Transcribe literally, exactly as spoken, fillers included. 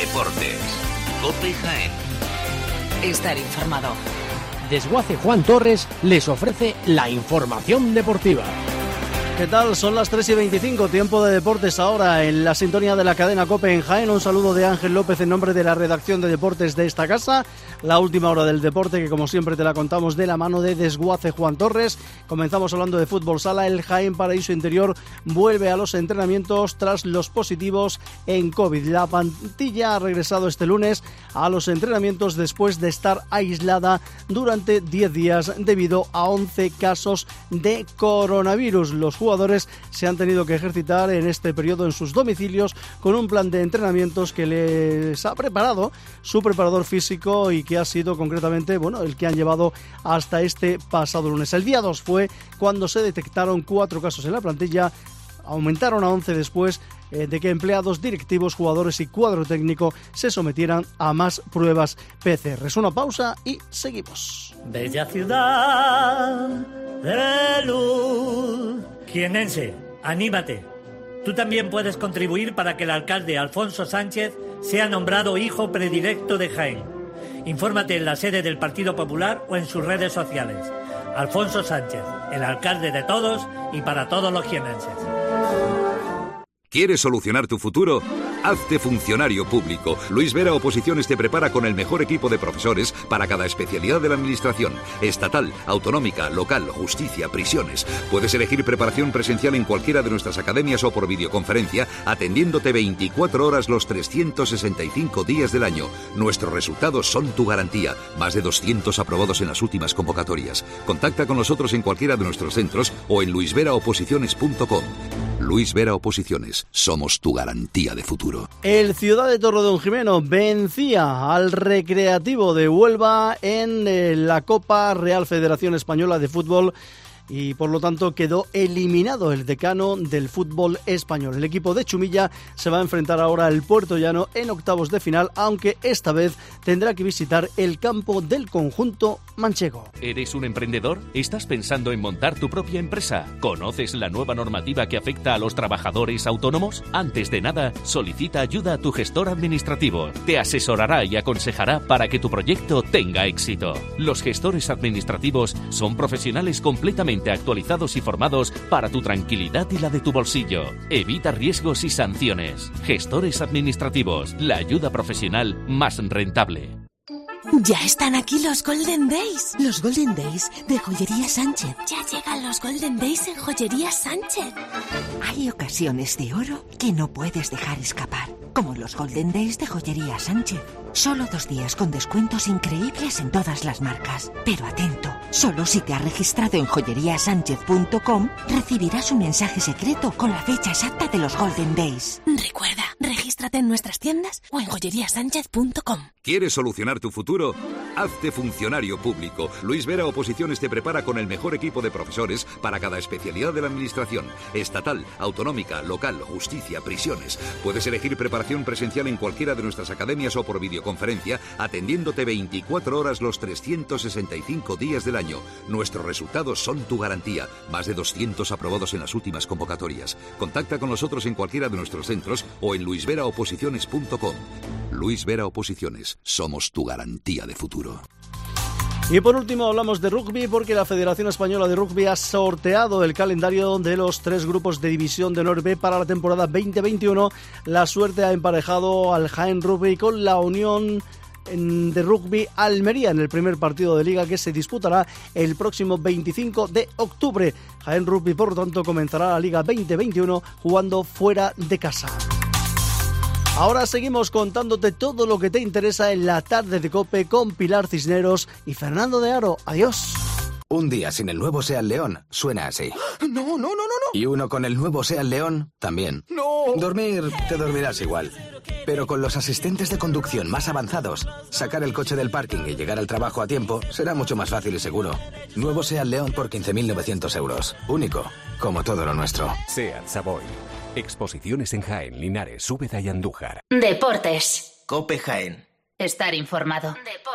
Deportes. COPE Jaén. Estar informado. Desguace Juan Torres les ofrece la información deportiva. ¿Qué tal? Son las tres y veinticinco, tiempo de deportes ahora en la sintonía de la cadena COPE en Jaén. Un saludo de Ángel López en nombre de la redacción de deportes de esta casa. La última hora del deporte que como siempre te la contamos de la mano de Desguace Juan Torres. Comenzamos hablando de fútbol sala. El Jaén Paraíso Interior vuelve a los entrenamientos tras los positivos en COVID. La plantilla ha regresado este lunes a los entrenamientos después de estar aislada durante diez días debido a once casos de coronavirus. Los jugadores se han tenido que ejercitar en este periodo en sus domicilios con un plan de entrenamientos que les ha preparado su preparador físico y que ha sido concretamente, bueno, el que han llevado hasta este pasado lunes. El día dos fue cuando se detectaron cuatro casos en la plantilla, aumentaron a once después eh, de que empleados, directivos, jugadores y cuadro técnico se sometieran a más pruebas P C R. Es una pausa y seguimos. Bella ciudad de luz. Jienense, anímate. Tú también puedes contribuir para que el alcalde Alfonso Sánchez sea nombrado hijo predilecto de Jaén. Infórmate en la sede del Partido Popular o en sus redes sociales. Alfonso Sánchez, el alcalde de todos y para todos los jienenses. ¿Quieres solucionar tu futuro? Hazte funcionario público. Luis Vera Oposiciones te prepara con el mejor equipo de profesores para cada especialidad de la administración. Estatal, autonómica, local, justicia, prisiones. Puedes elegir preparación presencial en cualquiera de nuestras academias o por videoconferencia, atendiéndote veinticuatro horas los trescientos sesenta y cinco días del año. Nuestros resultados son tu garantía. Más de doscientos aprobados en las últimas convocatorias. Contacta con nosotros en cualquiera de nuestros centros o en luis vera oposiciones punto com. Luis Vera Oposiciones, somos tu garantía de futuro. El Ciudad de Torredonjimeno vencía al Recreativo de Huelva en eh, la Copa Real Federación Española de Fútbol y por lo tanto quedó eliminado el decano del fútbol español. El equipo de Chumilla se va a enfrentar ahora al Puertollano en octavos de final, aunque esta vez tendrá que visitar el campo del conjunto manchego. ¿Eres un emprendedor? ¿Estás pensando en montar tu propia empresa? ¿Conoces la nueva normativa que afecta a los trabajadores autónomos? Antes de nada, solicita ayuda a tu gestor administrativo. Te asesorará y aconsejará para que tu proyecto tenga éxito. Los gestores administrativos son profesionales completamente actualizados y formados para tu tranquilidad y la de tu bolsillo. Evita riesgos y sanciones. Gestores administrativos, la ayuda profesional más rentable. Ya están aquí los Golden Days. Los Golden Days de Joyería Sánchez. Ya llegan los Golden Days en Joyería Sánchez. Hay ocasiones de oro que no puedes dejar escapar, como los Golden Days de Joyería Sánchez. Solo dos días con descuentos increíbles en todas las marcas. Pero atento, solo si te has registrado en joyería sánchez punto com recibirás un mensaje secreto con la fecha exacta de los Golden Days. Recuerda, regístrate en nuestras tiendas o en joyería sánchez punto com. ¿Quieres solucionar tu futuro? Hazte funcionario público. Luis Vera Oposiciones te prepara con el mejor equipo de profesores para cada especialidad de la administración. Estatal, autonómica, local, justicia, prisiones. Puedes elegir preparación presencial en cualquiera de nuestras academias o por videoconferencia, atendiéndote veinticuatro horas los trescientos sesenta y cinco días del año. Nuestros resultados son tu garantía. Más de doscientos aprobados en las últimas convocatorias. Contacta con nosotros en cualquiera de nuestros centros o en luis vera oposiciones punto com. Luis Vera Oposiciones, somos tu garantía de futuro. Y por último hablamos de rugby porque la Federación Española de Rugby ha sorteado el calendario de los tres grupos de División de Honor B para la temporada veinte veintiuno. La suerte ha emparejado al Jaén Rugby con la Unión de Rugby Almería en el primer partido de liga que se disputará el próximo veinticinco de octubre. Jaén Rugby, por lo tanto, comenzará la Liga veinte veintiuno jugando fuera de casa. Ahora seguimos contándote todo lo que te interesa en la tarde de COPE con Pilar Cisneros y Fernando de Aro. Adiós. Un día sin el nuevo Seat León suena así. No, no, no, no, no. Y uno con el nuevo Seat León también. No. Dormir, te dormirás igual. Pero con los asistentes de conducción más avanzados, sacar el coche del parking y llegar al trabajo a tiempo será mucho más fácil y seguro. Nuevo Seat León por quince mil novecientos euros. Único, como todo lo nuestro. Seat Savoy. Exposiciones en Jaén, Linares, Úbeda y Andújar. Deportes. COPE Jaén. Estar informado. Deportes.